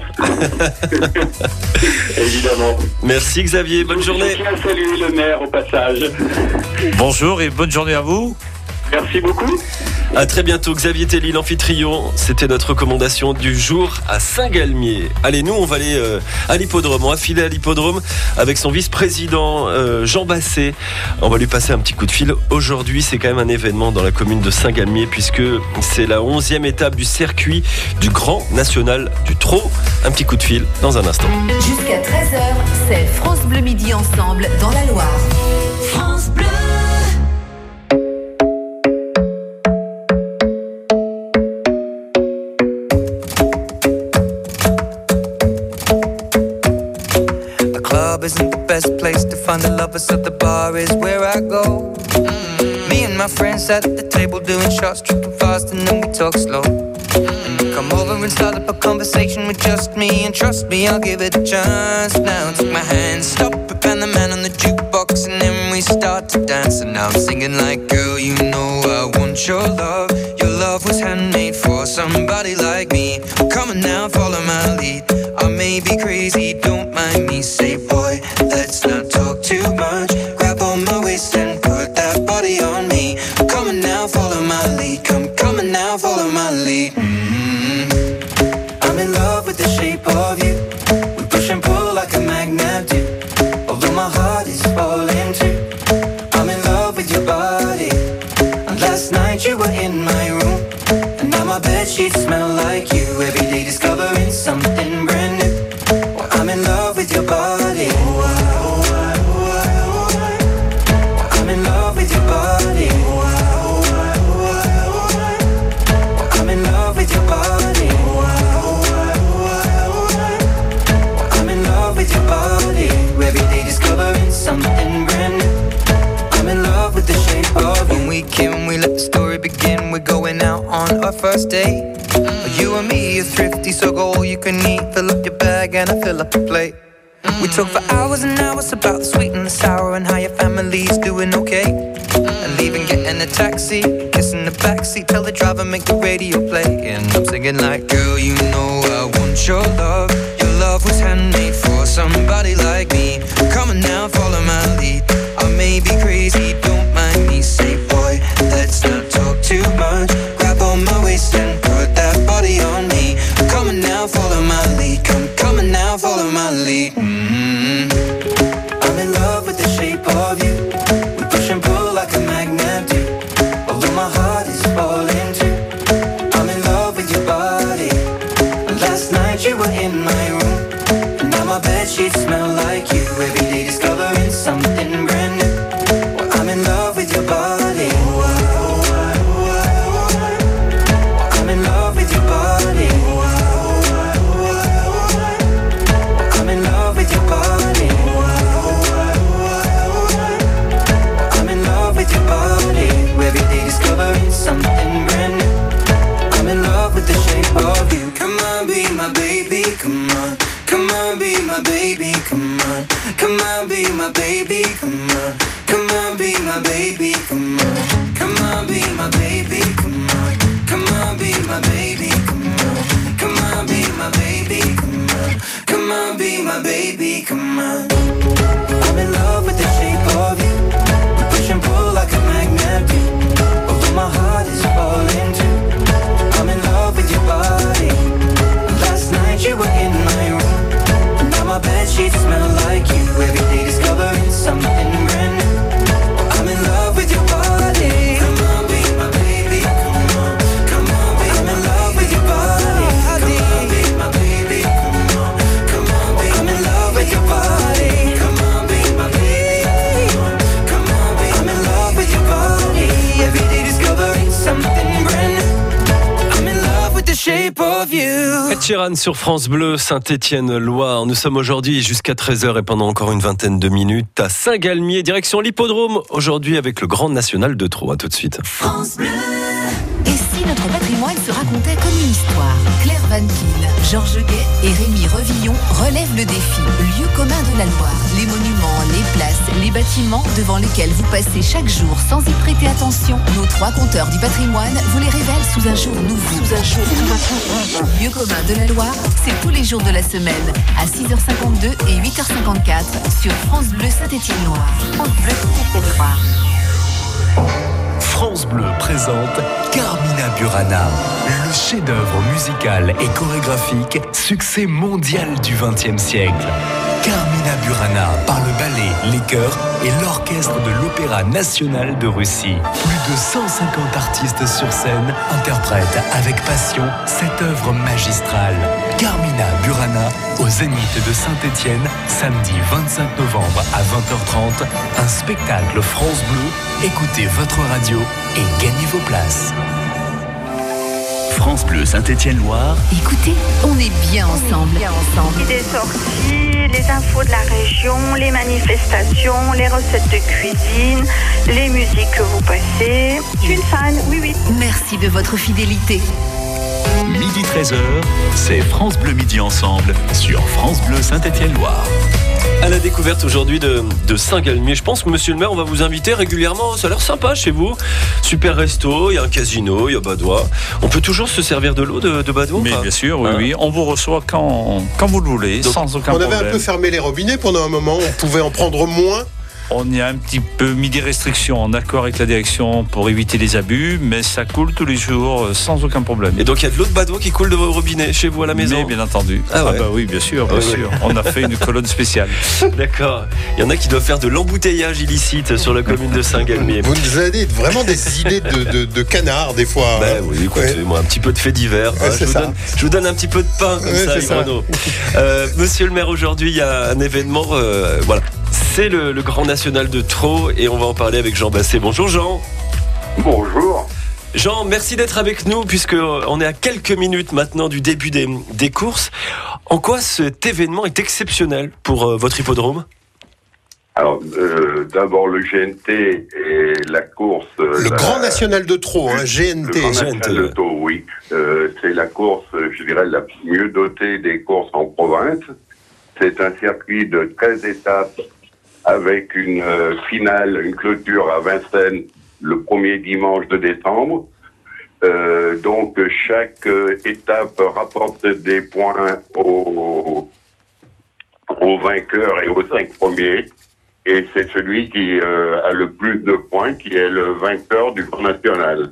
Évidemment. Merci Xavier, bonne journée. Je tiens à saluer le maire au passage. Bonjour et bonne journée à vous. Merci beaucoup. À très bientôt, Xavier Telly, l'Amphitryon. C'était notre recommandation du jour à Saint-Galmier. Allez, nous, on va aller euh, à l'hippodrome. On va filer à l'hippodrome avec son vice-président euh, Jean Basset. On va lui passer un petit coup de fil. Aujourd'hui, c'est quand même un événement dans la commune de Saint-Galmier puisque c'est la onzième étape du circuit du Grand National du Trot. Un petit coup de fil dans un instant. Jusqu'à treize heures, c'est France Bleu Midi ensemble dans la Loire. France Bleu. Isn't the best place to find the lovers, so the bar is where I go. Mm-hmm. Me and my friends at the table doing shots, tripping fast, and then we talk slow. Mm-hmm. Come over and start up a conversation with just me, and trust me, I'll give it a chance. Now take my hand, stop it, and the man on the jukebox, and then we start to dance. And now I'm singing like, girl, you know I want your love. Your love was handmade for somebody like me. Come on now, follow my lead. I may be crazy, don't mind me. Say, boy, let's not talk too much. Grab on my waist and put that body on me. Come on now, follow my lead. Come, come on now, follow my lead. Mm-hmm. I'm in love with the shape of you. We push and pull like a magnet do. Although my heart is falling too. I'm in love with your body. And last night you were in my room. And now my bedsheets smell like you. Every day discovering something brand new. Well, I'm in love with your body. Oh, I, oh, I, oh, I, oh, I. Well, I'm our first date. You and me are thrifty, so go all you can eat. Fill up your bag and I fill up your plate. We talk for hours and hours about the sweet and the sour and how your family's doing okay. And leaving, getting a taxi, kissing the backseat, tell the driver make the radio play. And I'm singing like, girl, you know I want your love. Your love was handmade for somebody like me. Come on now, follow my lead. I may be crazy, don't mind me. Say, boy, let's not talk too much. Grab on my waist and put that body on me. Come on now, follow my lead. Come, come on now, follow my lead. Mm-hmm. I'm in love with the shape of you. We push and pull like a magnet do. Although my heart is falling too. I'm in love with your body. Last night you were in my room, and now my bedsheets smell like you. Every day discovering something brand new. Well, I'm in love with your body. I'm in love with your body. I'm in love with your body. I'm in love with your body. Every day discovering something brand new. I'm in love with the shape of you. Come on, be my baby, come on. Come on, be my baby, come on. Come on, be my baby, come on. Come on, be my baby, come on. Come on, be my baby, come on. Come on, be my baby, come on. Come on, be my baby, come on. Come on, be my baby, come on. I'm in love with the shape of you. We push and pull like a magnet do. Although my heart is falling too. I'm in love with your body. Last night you were in my room. Now my bedsheets smell like you. Every day discovering something brand new. I'm in love with your body. Come on, be my baby. Come on, come on, be I'm in love with your body. Come on, be my baby. Come on, come on, be I'm in love with your body. Come on, be my baby. Come on, be I'm in love with your body. Every day discovering something brand new. I'm in love with the shape of you. Ed Sheeran sur France Bleu, Saint-Étienne-Loire. Nous sommes aujourd'hui jusqu'à treize heures et pendant encore une vingtaine de minutes à Saint-Galmier, direction l'hippodrome. Aujourd'hui avec le Grand National de Trot. À tout de suite. France Bleu. Et si notre patrimoine se racontait comme une histoire? Claire Van Kien, Georges Guet et Rémi Revillon relèvent le défi. Lieu commun de la Loire. Les monuments, les places, les bâtiments devant lesquels vous passez chaque jour sans y prêter attention. Nos trois compteurs du patrimoine vous les révèlent sous un jour nouveau. Sous un jour nouveau. Lieu commun de la Loire, c'est tous les jours de la semaine à six heures cinquante-deux et huit heures cinquante-quatre sur France Bleu Saint-Étienne-Loire. France Bleu Saint-Étienne-Loire. France Bleu présente Carmina Burana, le chef-d'œuvre musical et chorégraphique, succès mondial du vingtième siècle. Carmina Burana par le ballet, les chœurs et l'orchestre de l'Opéra national de Russie. Plus de cent cinquante artistes sur scène interprètent avec passion cette œuvre magistrale. Carmina Burana au Zénith de Saint-Étienne, samedi vingt-cinq novembre à vingt heures trente. Un spectacle France Bleu. Écoutez votre radio et gagnez vos places. France Bleu Saint-Étienne-Loire. Écoutez, on est bien ensemble. Bien ensemble. Des sorties, les infos de la région, les manifestations, les recettes de cuisine, les musiques que vous passez. Je suis une fan, oui, oui. Merci de votre fidélité. Midi treize heures, c'est France Bleu Midi Ensemble sur France Bleu Saint-Étienne-Loire. À la découverte aujourd'hui de, de Saint-Galmier. Je pense que monsieur le maire, on va vous inviter régulièrement. Ça a l'air sympa chez vous. Super resto, il y a un casino, il y a Badois. On peut toujours se servir de l'eau de, de Badois? Mais bien sûr, oui, hein? oui. On vous reçoit quand, quand vous le voulez, donc, sans aucun on problème. On avait un peu fermé les robinets pendant un moment. On pouvait en prendre moins. On y a un petit peu mis des restrictions en accord avec la direction pour éviter les abus, mais ça coule tous les jours sans aucun problème. Et donc il y a de l'eau de Badois qui coule de vos robinets chez vous à la maison? Mais bien entendu. Ah, ouais. ah bah oui, bien sûr, bien ah, sûr. Ouais. On a fait une colonne spéciale. D'accord. Il y en a qui doivent faire de l'embouteillage illicite sur la commune de Saint-Galmier. Vous nous avez vraiment des idées de, de, de canard des fois. Ben hein. oui, écoutez, ouais. moi un petit peu de fait divers. Ouais, hein, je, vous donne, je vous donne un petit peu de pain comme ouais, ça, avec Renaud. Euh, monsieur le maire, aujourd'hui il y a un événement. Euh, voilà. C'est le, le Grand National de Trot et on va en parler avec Jean Basset. Bonjour Jean. Bonjour. Jean, merci d'être avec nous puisque on est à quelques minutes maintenant du début des, des courses. En quoi cet événement est exceptionnel pour euh, votre hippodrome? Alors, euh, d'abord le G N T et la course... Le la, Grand National de Trot, hein, G N T. Le Grand National de Trot, oui. Euh, c'est la course, je dirais, la mieux dotée des courses en province. C'est un circuit de treize étapes avec une euh, finale, une clôture à Vincennes le premier dimanche de décembre. Euh, donc, chaque euh, étape rapporte des points aux, aux vainqueurs et aux cinq premiers. Et c'est celui qui euh, a le plus de points qui est le vainqueur du Grand National.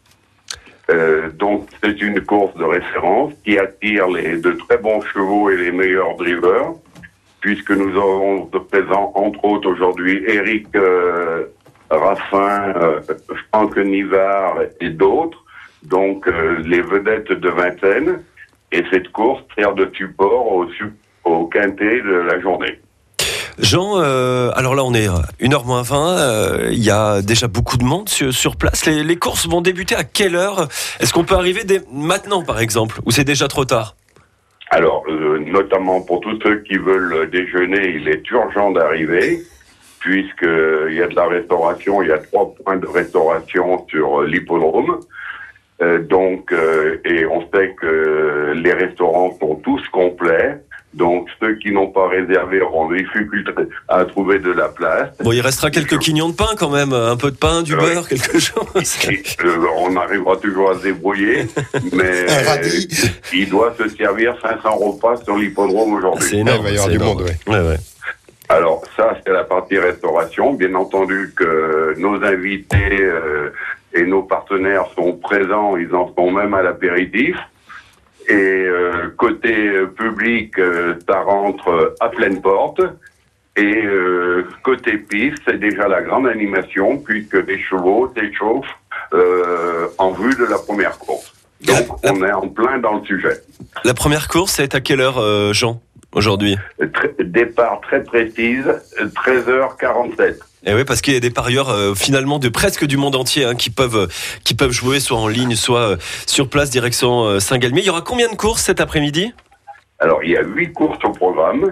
Euh, donc, c'est une course de référence qui attire les, de très bons chevaux et les meilleurs drivers, puisque nous avons de présent, entre autres, aujourd'hui, Éric euh, Raffin, euh, Franck Nivard et d'autres, donc euh, les vedettes de Vincennes. Et cette course sert de support au, au quintet de la journée. Jean, euh, alors là on est une heure moins vingt, il euh, y a déjà beaucoup de monde sur, sur place. Les, les courses vont débuter à quelle heure ? Est-ce qu'on peut arriver dès maintenant par exemple, ou c'est déjà trop tard ? Alors, euh, notamment pour tous ceux qui veulent déjeuner, il est urgent d'arriver, puisqu'il y a de la restauration, il y a trois points de restauration sur euh, l'hippodrome. Euh, donc, euh, et on sait que les restaurants sont tous complets. Donc, ceux qui n'ont pas réservé auront des difficultés à trouver de la place. Bon, il restera quelques quignons de pain quand même, un peu de pain, du beurre, euh, quelque chose. Euh, on arrivera toujours à se débrouiller, mais euh, il doit se servir cinq cents repas sur l'hippodrome aujourd'hui. C'est énorme, il va y avoir du monde, oui. Ouais, ouais. Alors, ça, c'est la partie restauration. Bien entendu que nos invités euh, et nos partenaires sont présents, ils en sont même à l'apéritif. Et euh, côté euh, public, euh, ça rentre à pleine porte. Et euh, côté piste, c'est déjà la grande animation, puisque les chevaux s'échauffent euh, en vue de la première course. Donc, on est en plein dans le sujet. La première course, c'est à quelle heure, euh, Jean, aujourd'hui ? Tr- Départ très précise, treize heures quarante-sept. Et oui, parce qu'il y a des parieurs euh, finalement de presque du monde entier hein, qui peuvent euh, qui peuvent jouer soit en ligne, soit euh, sur place direction euh, Saint-Galmier. Il y aura combien de courses cet après-midi ? Alors, il y a huit courses au programme.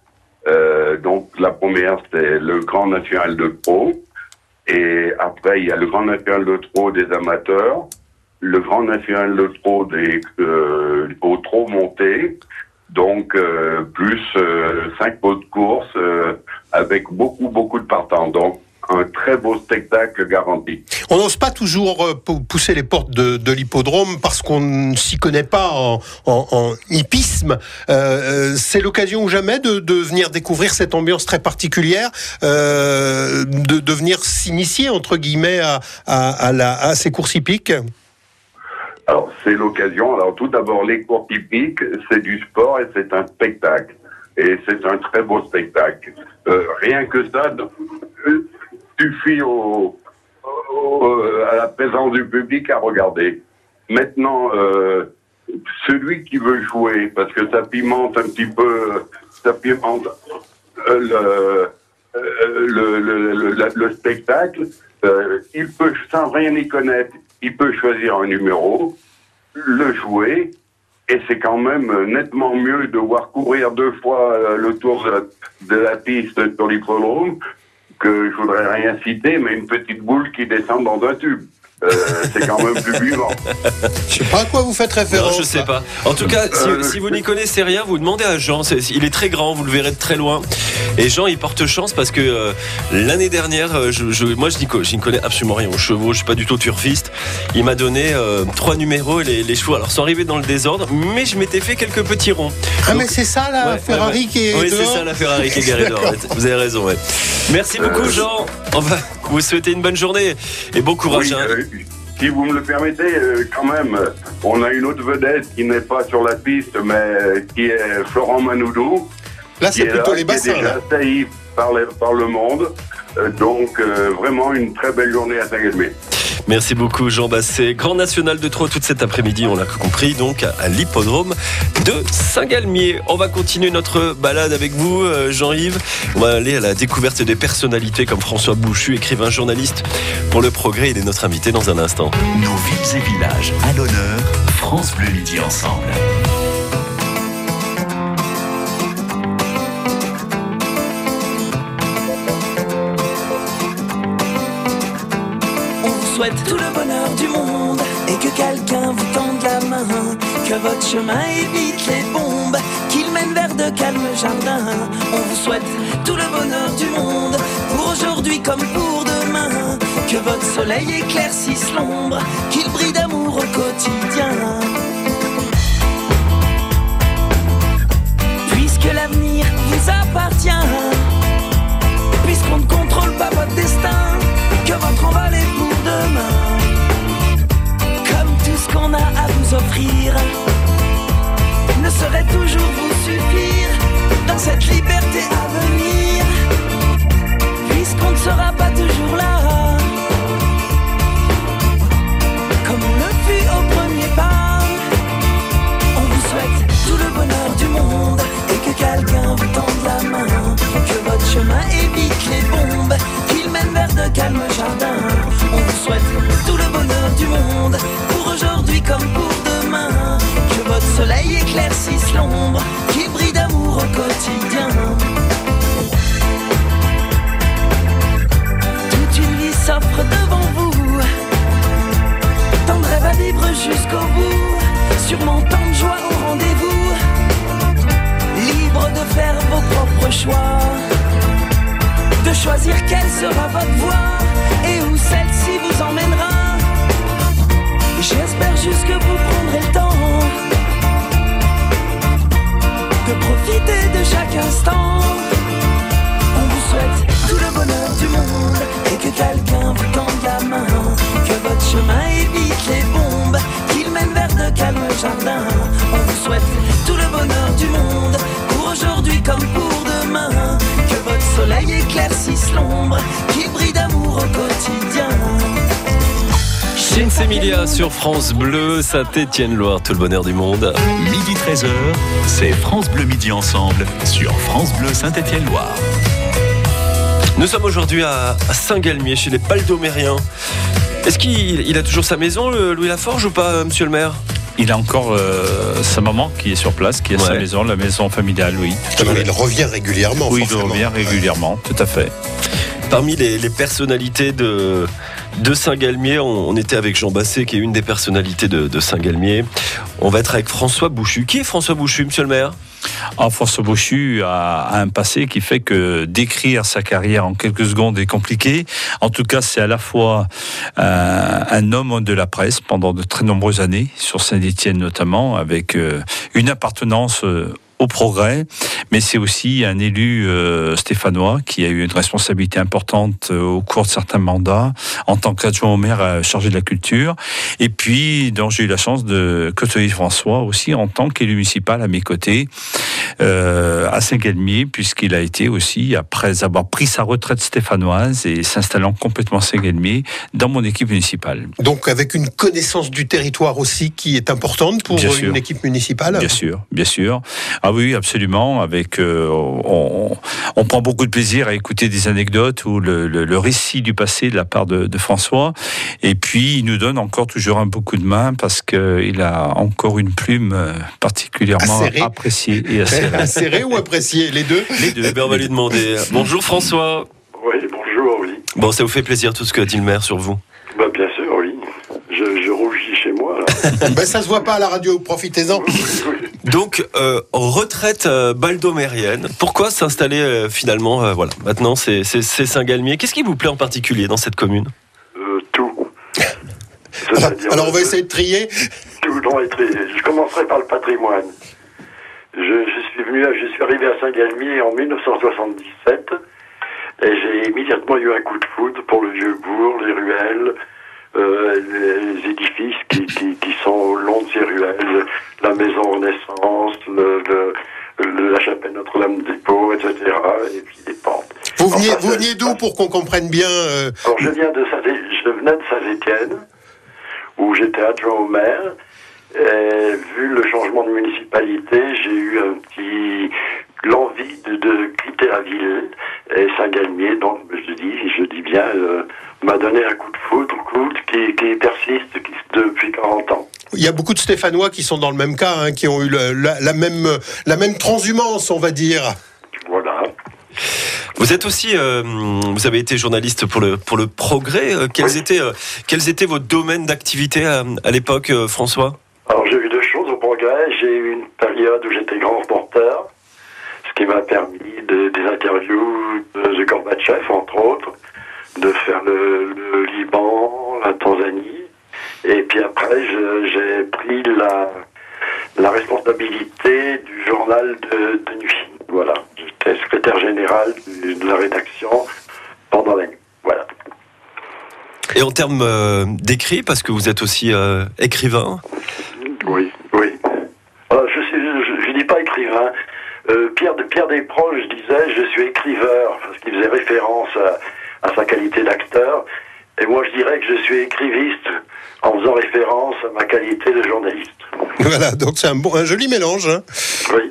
Euh, donc, la première, c'est le Grand National de Trot. Et après, il y a le Grand National de Trot des amateurs, le Grand National de Trot des euh, au trot monté. Donc, euh, plus euh, cinq pots de course euh, avec beaucoup, beaucoup de partants. Donc, un très beau spectacle garanti. On n'ose pas toujours euh, pousser les portes de, de l'hippodrome parce qu'on ne s'y connaît pas en, en, en hippisme. Euh, c'est l'occasion ou jamais de, de venir découvrir cette ambiance très particulière, euh, de, de venir s'initier, entre guillemets, à, à, à, la, à ces courses hippiques. Alors, c'est l'occasion. Alors, tout d'abord, les courses hippiques, c'est du sport et c'est un spectacle. Et c'est un très beau spectacle. Euh, rien que ça euh, suffit au, au, à la présence du public à regarder. Maintenant, euh, celui qui veut jouer, parce que ça pimente un petit peu, ça pimente euh, le, euh, le, le, le, le, le spectacle, euh, il peut, sans rien y connaître, il peut choisir un numéro, le jouer, et c'est quand même nettement mieux de voir courir deux fois le tour de la, de la piste sur l'hippodrome que, je voudrais rien citer, mais une petite boule qui descend dans un tube. Euh, c'est quand même plus vivant. Je sais pas à quoi vous faites référence. Non, je sais pas. En tout cas, si, euh, si vous n'y connaissez rien, vous demandez à Jean. C'est, il est très grand, vous le verrez de très loin. Et Jean, il porte chance parce que euh, l'année dernière, je, je, moi, je n'y, je n'y connais absolument rien aux chevaux. Je suis pas du tout turfiste. Il m'a donné euh, trois numéros et les, les chevaux. Alors, sont arrivés dans le désordre, mais je m'étais fait quelques petits ronds. Ah, donc, mais c'est ça la ouais, Ferrari ouais, ouais. qui est Oui, dehors. c'est ça la Ferrari qui est garée dehors. Vous avez raison. Ouais. Merci beaucoup, Jean. On va vous souhaiter une bonne journée et bon courage. Oui, hein. euh, Si vous me le permettez, euh, quand même, on a une autre vedette qui n'est pas sur la piste, mais qui est Florent Manoudou. Là, c'est plutôt là, les bassins. Qui est déjà sailli par, les, par le monde. Euh, donc, euh, vraiment une très belle journée à Saint-Galmier. Merci beaucoup Jean Basset. Grand National de Trot toute cet après-midi, on l'a compris, donc à l'hippodrome de Saint-Galmier. On va continuer notre balade avec vous, Jean-Yves. On va aller à la découverte des personnalités comme François Bouchu, écrivain journaliste pour Le Progrès. Il est notre invité dans un instant. Nos villes et villages à l'honneur, France Bleu Midi ensemble. souhaite tout le bonheur du monde et que quelqu'un vous tende la main, que votre chemin évite les bombes, qu'il mène vers de calmes jardins. On vous souhaite tout le bonheur du monde, pour aujourd'hui comme pour demain, que votre soleil éclaircisse l'ombre, qu'il brille d'amour au quotidien. Puisque l'avenir vous appartient, puisqu'on ne contrôle pas votre destin, que votre envol est pour demain. Comme tout ce qu'on a à vous offrir ne saurait toujours vous suffire dans cette liberté à venir, puisqu'on ne sera pas toujours là comme on le fut au premier pas. On vous souhaite tout le bonheur du monde et que quelqu'un vous tende la main, que votre chemin évite les bombes, qu'il mène vers de calmes jardins. On vous souhaite tout le bonheur du monde, pour aujourd'hui comme pour demain, que votre soleil éclaircisse l'ombre, qu'il brille d'amour au quotidien. Toute une vie s'offre devant vous, tant de rêves à vivre jusqu'au bout, sûrement tant de joie au rendez-vous, libre de faire vos propres choix, de choisir quelle sera votre voie et où celle-ci vous emmènera. J'espère juste que vous prendrez le temps de profiter de chaque instant. On vous souhaite tout le bonheur du monde et que quelqu'un vous tende la main, que votre chemin évite les bombes, qu'il mène vers de calmes jardins. On vous souhaite tout le bonheur du monde, pour aujourd'hui comme pour demain, que votre soleil éclaircisse l'ombre, qu'il brille d'amour au quotidien. James Emilia sur France Bleu, Saint-Étienne-Loire, tout le bonheur du monde. Midi treize heures, c'est France Bleu Midi Ensemble sur France Bleu Saint-Étienne-Loire. Nous sommes aujourd'hui à Saint-Galmier, chez les Baldomériens. Est-ce qu'il il a toujours sa maison, le Louis Laforge, ou pas, monsieur le maire ? Il a encore euh, sa maman qui est sur place, qui a ouais. sa maison, la maison familiale, oui. Alors, il revient régulièrement. Oui, forcément. il revient régulièrement, tout à fait. Parmi les, les personnalités de, de Saint-Galmier, on, on était avec Jean Basset, qui est une des personnalités de, de Saint-Galmier. On va être avec François Bouchu. Qui est François Bouchu, monsieur le maire ? Ah, François Bouchu a, a un passé qui fait que décrire sa carrière en quelques secondes est compliqué. En tout cas, c'est à la fois euh, un homme de la presse pendant de très nombreuses années, sur Saint-Étienne notamment, avec euh, une appartenance euh, au progrès, mais c'est aussi un élu euh, stéphanois qui a eu une responsabilité importante euh, au cours de certains mandats en tant qu'adjoint au maire euh, chargé de la culture, et puis dont j'ai eu la chance de côtoyer François aussi en tant qu'élu municipal à mes côtés euh, à Saint-Galmier, puisqu'il a été aussi, après avoir pris sa retraite stéphanoise et s'installant complètement à Saint-Galmier, dans mon équipe municipale. Donc avec une connaissance du territoire aussi qui est importante pour bien une sûr. équipe municipale. Bien sûr, bien sûr. Ah oui, absolument. Avec, euh, on, on prend beaucoup de plaisir à écouter des anecdotes ou le, le, le récit du passé de la part de, de François. Et puis, il nous donne encore toujours un beau coup de main parce qu'il a encore une plume particulièrement acérée. appréciée et acérée. Acérée ou appréciée ? Les deux ? Les deux. Eh bien, on va lui demander. Bonjour François. Oui, bonjour, oui. Bon, ça vous fait plaisir tout ce que dit le maire sur vous ? Bah, bien sûr, oui. Je, je rougis chez moi, là. Ben, ça se voit pas à la radio, profitez-en. Donc, euh, retraite euh, baldomérienne. Pourquoi s'installer euh, finalement euh, voilà. Maintenant, c'est, c'est, c'est Saint-Galmier. Qu'est-ce qui vous plaît en particulier dans cette commune ? euh, Tout. Alors, alors, on va essayer de trier. Tout, on va trier. Je commencerai par le patrimoine. Je, je suis venu, je suis arrivé à Saint-Galmier en dix-neuf cent soixante-dix-sept et j'ai immédiatement eu un coup de foudre pour le vieux bourg, les ruelles. Euh, les édifices qui, qui, qui sont au long de ces ruelles, la maison Renaissance, le, le, le, la chapelle Notre-Dame-des-Paux, et cetera. Et puis les pentes. Vous veniez, enfin, vous veniez d'où pour qu'on comprenne bien euh... Alors je viens de Saint, je venais de Saint-Étienne, où j'étais adjoint au maire. Et vu le changement de municipalité, j'ai eu un petit l'envie de, de quitter la ville et Saint-Galmier. Donc je dis, je dis bien. Euh, m'a donné un coup de foudre, coup qui, qui persiste qui, depuis quarante ans. Il y a beaucoup de Stéphanois qui sont dans le même cas, hein, qui ont eu le, la, la, même, la même transhumance, on va dire. Voilà. Vous êtes aussi, euh, vous avez été journaliste pour le pour le Progrès. Euh, quels oui. étaient euh, quels étaient vos domaines d'activité à, à l'époque, euh, François? Alors j'ai eu deux choses au Progrès. J'ai eu une période où j'étais grand reporter, ce qui m'a permis de, des interviews de, de Gorbatchev, entre autres, de faire le, le Liban, la Tanzanie. Et puis après, je, j'ai pris la, la responsabilité du journal de, de nuit. Voilà. J'étais secrétaire général de, de la rédaction pendant la nuit. Voilà. Et en termes euh, d'écrit, parce que vous êtes aussi euh, écrivain. Oui, oui. Alors, je ne je, je dis pas écrivain. Euh, Pierre, de, Pierre Desproges disait je suis écriveur, parce qu'il faisait référence à, à sa qualité d'acteur. Et moi, je dirais que je suis écriviste en faisant référence à ma qualité de journaliste. Voilà, donc c'est un, bon, un joli mélange. Hein. Oui.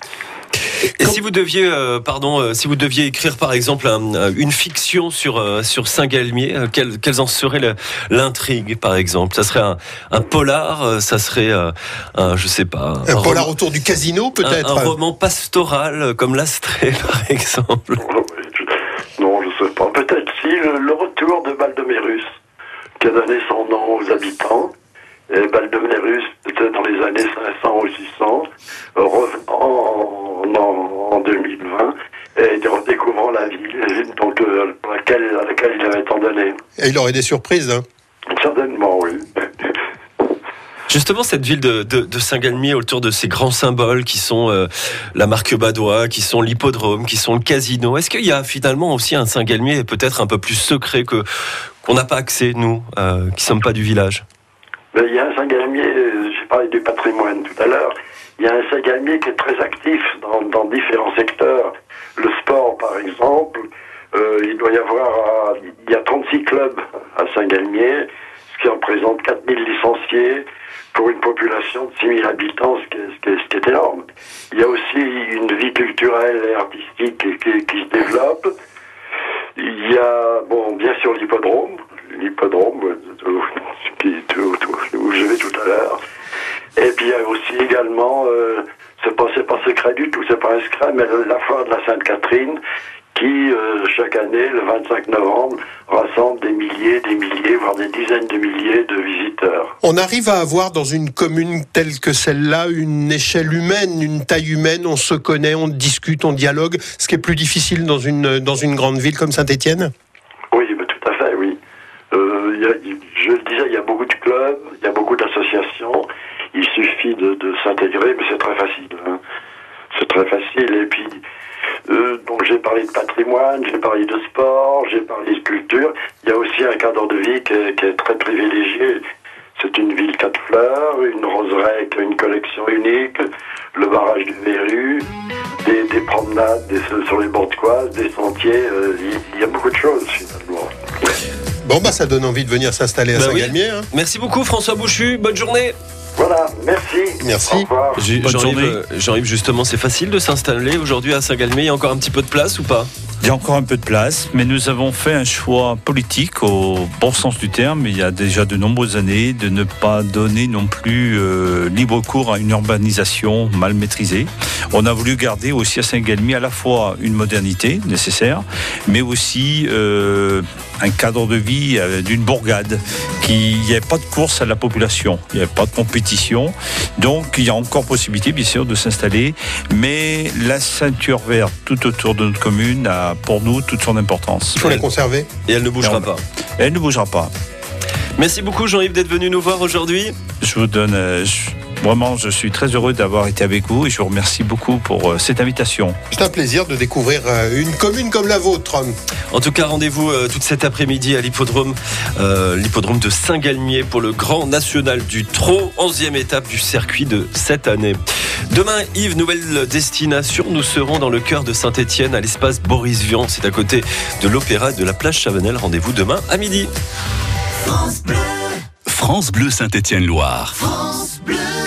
Et si vous deviez, euh, pardon, euh, si vous deviez écrire par exemple un, une fiction sur euh, sur Saint-Galmier, euh, quelle, quelles en serait le, l'intrigue par exemple? Ça serait un, un polar, euh, ça serait euh, un, je sais pas, un, un polar roman, autour du casino peut-être. Un, un roman pastoral euh, comme l'Astrée par exemple. Non, je sais pas. Peut-être si le, le retour de Baldomérus, qui a donné son nom aux habitants. Et Baldomérus, c'était dans les années cinq cents ou six cents, revenant en, en, en deux mille vingt, et redécouvrant la ville donc, euh, à, laquelle, à laquelle il avait tant donné. Et il aurait des surprises, hein? Certainement, oui. Justement, cette ville de, de, de Saint-Galmier, autour de ces grands symboles qui sont euh, la marque Badois, qui sont l'hippodrome, qui sont le casino, est-ce qu'il y a finalement aussi un Saint-Galmier peut-être un peu plus secret que, qu'on n'a pas accès, nous, euh, qui ne sommes pas du village? Il y a un Saint-Galmier, j'ai parlé du patrimoine tout à l'heure, il y a un Saint-Galmier qui est très actif dans, dans différents secteurs. Le sport, par exemple, euh, il doit y avoir, il y a trente-six clubs à Saint-Galmier, ce qui représente quatre mille licenciés pour une population de six mille habitants, ce qui est, ce qui est, ce qui est énorme. Il y a aussi une vie culturelle et artistique qui, qui se développe. Il y a, bon, bien sûr l'hippodrome, l'hippodrome où je vais tout à l'heure. Et puis il y a aussi également, euh, c'est pas, c'est pas secret du tout, c'est pas un secret, mais la foire de la Sainte-Catherine qui, euh, chaque année, le vingt-cinq novembre, rassemble des milliers, des milliers, voire des dizaines de milliers de visiteurs. On arrive à avoir dans une commune telle que celle-là une échelle humaine, une taille humaine, on se connaît, on discute, on dialogue, ce qui est plus difficile dans une, dans une grande ville comme Saint-Étienne? Oui, mais tout à fait, oui. Euh, y a, je le disais, il y a beaucoup de clubs, il y a beaucoup d'associations, il suffit de, de s'intégrer, mais c'est très facile. Hein. C'est très facile, et puis... Euh, donc j'ai parlé de patrimoine, j'ai parlé de sport, j'ai parlé de culture. Il y a aussi un cadre de vie qui est, qui est très privilégié. C'est une ville quatre fleurs, une roseraie qui a une collection unique, le barrage du Verru, des, des promenades des, sur les bords de Coise, des sentiers. Euh, il, il y a beaucoup de choses finalement. Bon bah ça donne envie de venir s'installer à bah Saint-Galmier. Oui. Hein. Merci beaucoup François Bouchu, bonne journée. Voilà, merci. Merci. Au revoir. Jean-Yves, Jean-Yves, justement, c'est facile de s'installer aujourd'hui à Saint-Galmier. Il y a encore un petit peu de place ou pas? Il y a encore un peu de place, mais nous avons fait un choix politique au bon sens du terme, il y a déjà de nombreuses années, de ne pas donner non plus euh, libre cours à une urbanisation mal maîtrisée. On a voulu garder aussi à Saint-Galmier à la fois une modernité nécessaire, mais aussi euh, un cadre de vie euh, d'une bourgade, qui il n'y avait pas de course à la population, il n'y avait pas de compétition, donc il y a encore possibilité bien sûr de s'installer, mais la ceinture verte tout autour de notre commune a pour nous toute son importance. Il faut la conserver. Et elle ne bougera pas. Elle ne bougera pas. Merci beaucoup Jean-Yves d'être venu nous voir aujourd'hui. Je vous donne... Euh, je, vraiment, je suis très heureux d'avoir été avec vous et je vous remercie beaucoup pour euh, cette invitation. C'est un plaisir de découvrir euh, une commune comme la vôtre. En tout cas, rendez-vous euh, toute cet après-midi à l'hippodrome, euh, l'hippodrome de Saint-Galmier pour le Grand National du Trot, onzième étape du circuit de cette année. Demain, Yves, nouvelle destination. Nous serons dans le cœur de Saint-Étienne, à l'espace Boris Vian. C'est à côté de l'Opéra et de la plage Chavanel. Rendez-vous demain à midi. France Bleu, France Bleu Saint-Étienne-Loire.